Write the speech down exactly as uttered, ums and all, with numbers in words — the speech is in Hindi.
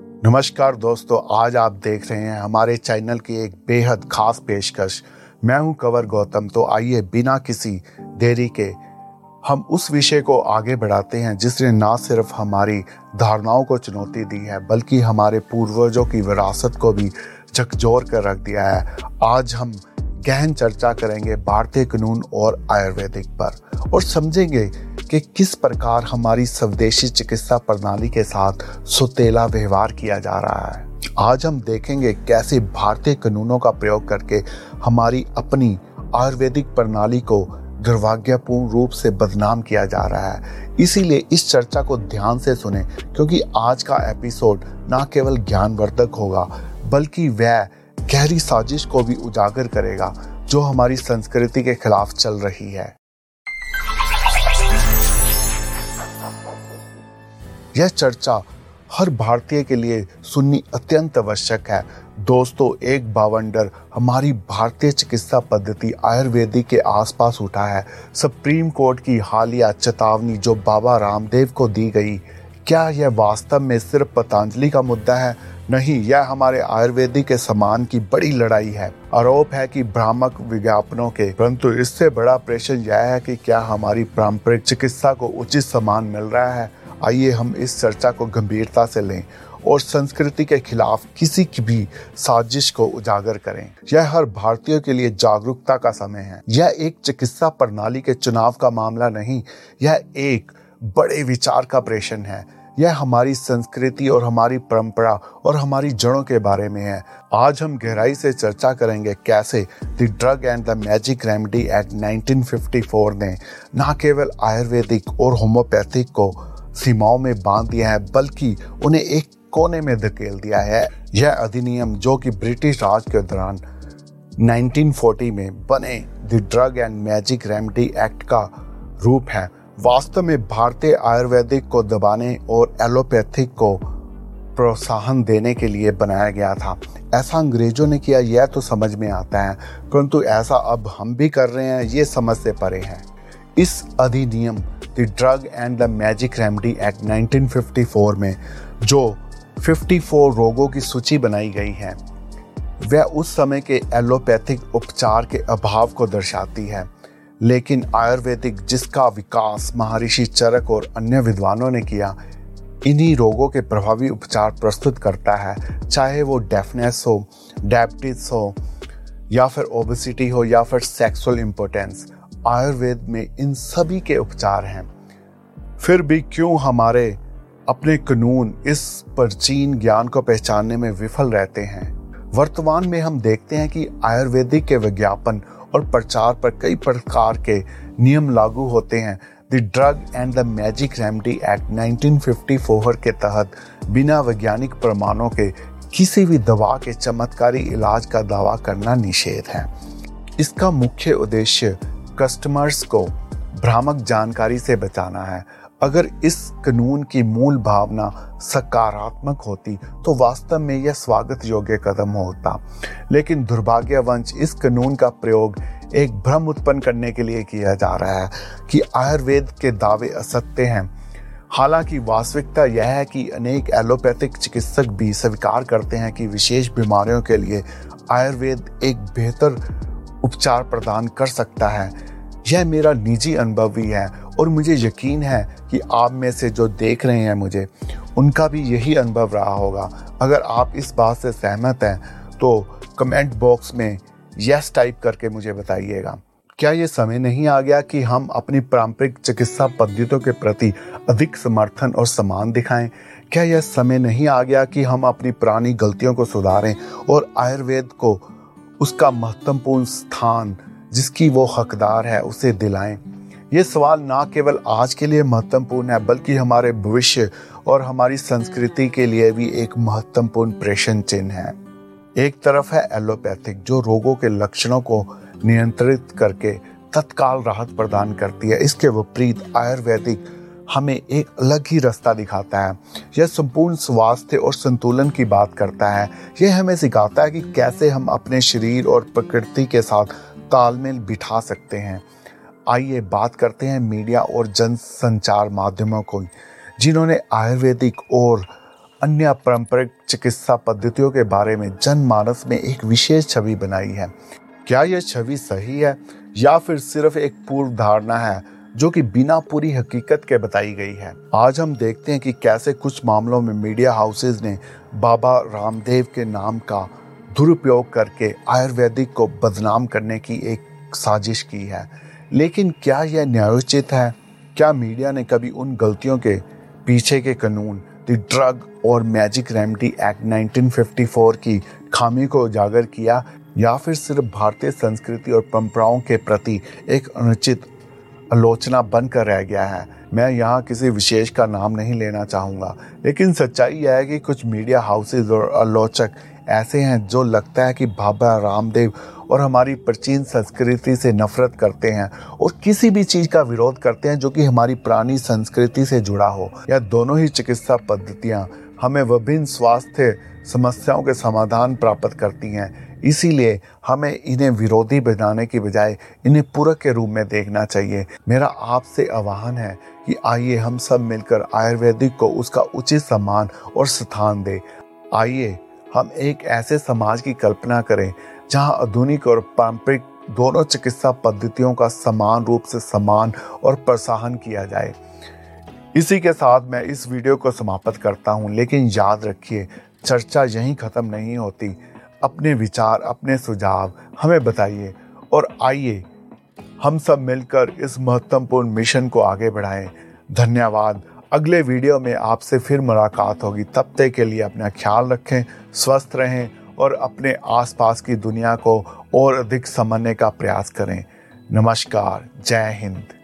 नमस्कार दोस्तों, आज आप देख रहे हैं हमारे चैनल की एक बेहद खास पेशकश। मैं हूं कंवर गौतम। तो आइए बिना किसी देरी के हम उस विषय को आगे बढ़ाते हैं जिसने ना सिर्फ हमारी धारणाओं को चुनौती दी है बल्कि हमारे पूर्वजों की विरासत को भी झकझोर कर रख दिया है। आज हम गहन चर्चा करेंगे भारतीय कानून और आयुर्वेदिक पर और समझेंगे कि किस प्रकार हमारी स्वदेशी चिकित्सा प्रणाली के साथ सौतेला व्यवहार किया जा रहा है। आज हम देखेंगे कैसे भारतीय कानूनों का प्रयोग करके हमारी अपनी आयुर्वेदिक प्रणाली को दुर्भाग्यपूर्ण रूप से बदनाम किया जा रहा है। इसीलिए इस चर्चा को ध्यान से सुने, क्योंकि आज का एपिसोड न केवल ज्ञानवर्धक होगा बल्कि वह गहरी साजिश को भी उजागर करेगा जो हमारी संस्कृति के खिलाफ चल रही है। यह चर्चा हर भारतीय के लिए सुननी अत्यंत आवश्यक है। दोस्तों, एक बावंडर हमारी भारतीय चिकित्सा पद्धति आयुर्वेदिक के आसपास उठा है। सुप्रीम कोर्ट की हालिया चेतावनी जो बाबा रामदेव को दी गई, क्या यह वास्तव में सिर्फ पतंजलि का मुद्दा है? नहीं, यह हमारे आयुर्वेदिक के सम्मान की बड़ी लड़ाई है। आरोप है कि भ्रामक विज्ञापनों के, परंतु इससे बड़ा प्रश्न यह है कि क्या हमारी पारंपरिक चिकित्सा को उचित सम्मान मिल रहा है। आइए हम इस चर्चा को गंभीरता से लें और संस्कृति के खिलाफ किसी की भी साजिश को उजागर करें। यह हर भारतीय के लिए जागरूकता का समय है। यह एक चिकित्सा प्रणाली के चुनाव का मामला नहीं, यह एक बड़े विचार का प्रश्न है। यह हमारी संस्कृति और हमारी परंपरा और हमारी जड़ों के बारे में है। आज हम गहराई से चर्चा करेंगे कैसे the drug and the magic remedy act nineteen fifty four ने न केवल आयुर्वेदिक और होम्योपैथिक को सीमाओं में बांध दिया है बल्कि उन्हें एक कोने में धकेल दिया है। यह अधिनियम, जो कि ब्रिटिश राज के दौरान नाइनटीन फोर्टी में बने the drug and magic remedy act का रूप है, वास्तव में भारतीय आयुर्वेदिक को दबाने और एलोपैथिक को प्रोत्साहन देने के लिए बनाया गया था। ऐसा अंग्रेजों ने किया, यह तो समझ में आता है, परंतु ऐसा अब हम भी कर रहे हैं, ये समझ से परे है। इस अधिनियम the drug and the magic remedy act nineteen fifty four में जो चौवन रोगों की सूची बनाई गई है वह उस समय के एलोपैथिक उपचार के अभाव को दर्शाती है, लेकिन आयुर्वेदिक, जिसका विकास महर्षि चरक और अन्य विद्वानों ने किया, इन्हीं रोगों के प्रभावी उपचार प्रस्तुत करता है। चाहे वो डेफनेस हो, डायबिटीज हो, या फिर ओबेसिटी हो, या फिर सेक्सुअल इम्पोर्टेंस, आयुर्वेद में इन सभी के उपचार हैं। फिर भी क्यों हमारे अपने कानून इस प्राचीन ज्ञान को पहचानने में विफल रहते हैं? वर्तमान में हम देखते हैं कि आयुर्वेदिक के विज्ञापन और प्रचार पर कई प्रकार के नियम लागू होते हैं। The drug and the magic remedy act nineteen fifty four के तहत बिना वैज्ञानिक प्रमाणों के किसी भी दवा के चमत्कारी इलाज का दावा करना निषेध है। इसका मुख्य उद्देश्य कस्टमर्स को भ्रामक जानकारी से बचाना है। अगर इस कानून की मूल भावना सकारात्मक होती तो वास्तव में यह स्वागत योग्य कदम होता, लेकिन दुर्भाग्यवश इस कानून का प्रयोग एक भ्रम उत्पन्न करने के लिए किया जा रहा है कि आयुर्वेद के दावे असत्य हैं। हालांकि वास्तविकता यह है कि अनेक एलोपैथिक चिकित्सक भी स्वीकार करते हैं कि विशेष बीमारियों के लिए आयुर्वेद एक बेहतर उपचार प्रदान कर सकता है। यह मेरा निजी अनुभव भी है और मुझे यकीन है कि आप में से जो देख रहे हैं मुझे, उनका भी यही अनुभव रहा होगा। अगर आप इस बात से सहमत हैं तो कमेंट बॉक्स में यस टाइप करके मुझे बताइएगा। क्या ये समय नहीं आ गया कि हम अपनी पारंपरिक चिकित्सा पद्धतियों के प्रति अधिक समर्थन और सम्मान दिखाएं? क्या यह समय नहीं आ गया कि हम अपनी पुरानी गलतियों को सुधारें और आयुर्वेद को उसका महत्वपूर्ण स्थान जिसकी वो हकदार है उसे दिलाएं? ये सवाल ना केवल आज के लिए महत्वपूर्ण है बल्कि हमारे भविष्य और हमारी संस्कृति के लिए भी एक महत्वपूर्ण प्रश्न चिन्ह है। एक तरफ है एलोपैथिक, जो रोगों के लक्षणों को नियंत्रित करके तत्काल राहत प्रदान करती है। इसके विपरीत आयुर्वेदिक हमें एक अलग ही रास्ता दिखाता है। यह संपूर्ण स्वास्थ्य और संतुलन की बात करता है। यह हमें सिखाता है कि कैसे हम अपने शरीर और प्रकृति के साथ तालमेल बिठा सकते हैं। आइए बात करते हैं मीडिया और जन संचार माध्यमों को, जिन्होंने आयुर्वेदिक और अन्य पारंपरिक चिकित्सा पद्धतियों के बारे में जनमानस में एक विशेष छवि बनाई है। क्या यह छवि सही है या फिर सिर्फ एक पूर्व धारणा है जो कि बिना पूरी हकीकत के बताई गई है? आज हम देखते हैं कि कैसे कुछ मामलों में मीडिया हाउसेज ने बाबा रामदेव के नाम का दुरुपयोग करके आयुर्वेदिक को बदनाम करने की एक साजिश की है। लेकिन क्या यह न्यायोचित है? क्या मीडिया ने कभी उन गलतियों के पीछे के कानून, द ड्रग और magic remedy act nineteen fifty four की खामी को उजागर किया, या फिर सिर्फ भारतीय संस्कृति और परंपराओं के प्रति एक अनुचित आलोचना बनकर रह गया है? मैं यहाँ किसी विशेष का नाम नहीं लेना चाहूँगा, लेकिन सच्चाई यह है कि कुछ मीडिया हाउसेज और आलोचक ऐसे हैं जो लगता है कि बाबा रामदेव और हमारी प्राचीन संस्कृति से नफरत करते हैं और किसी भी चीज़ का विरोध करते हैं जो कि हमारी पुरानी संस्कृति से जुड़ा हो। यह दोनों ही चिकित्सा पद्धतियाँ हमें विभिन्न स्वास्थ्य समस्याओं के समाधान प्राप्त करती हैं। इसीलिए हमें इन्हें विरोधी बनाने की बजाय इन्हें पूरक के रूप में देखना चाहिए। मेरा आपसे आह्वान है कि आइए हम सब मिलकर आयुर्वेदिक को उसका उचित सम्मान और स्थान दें। आइए हम एक ऐसे समाज की कल्पना करें जहां आधुनिक और पारंपरिक दोनों चिकित्सा पद्धतियों का समान रूप से सम्मान और प्रोत्साहन किया जाए। इसी के साथ मैं इस वीडियो को समाप्त करता हूं, लेकिन याद रखिए, चर्चा यहीं ख़त्म नहीं होती। अपने विचार, अपने सुझाव हमें बताइए और आइए हम सब मिलकर इस महत्वपूर्ण मिशन को आगे बढ़ाएं। धन्यवाद। अगले वीडियो में आपसे फिर मुलाकात होगी। तब तक के लिए अपना ख्याल रखें, स्वस्थ रहें और अपने आसपास की दुनिया को और अधिक समझने का प्रयास करें। नमस्कार। जय हिंद।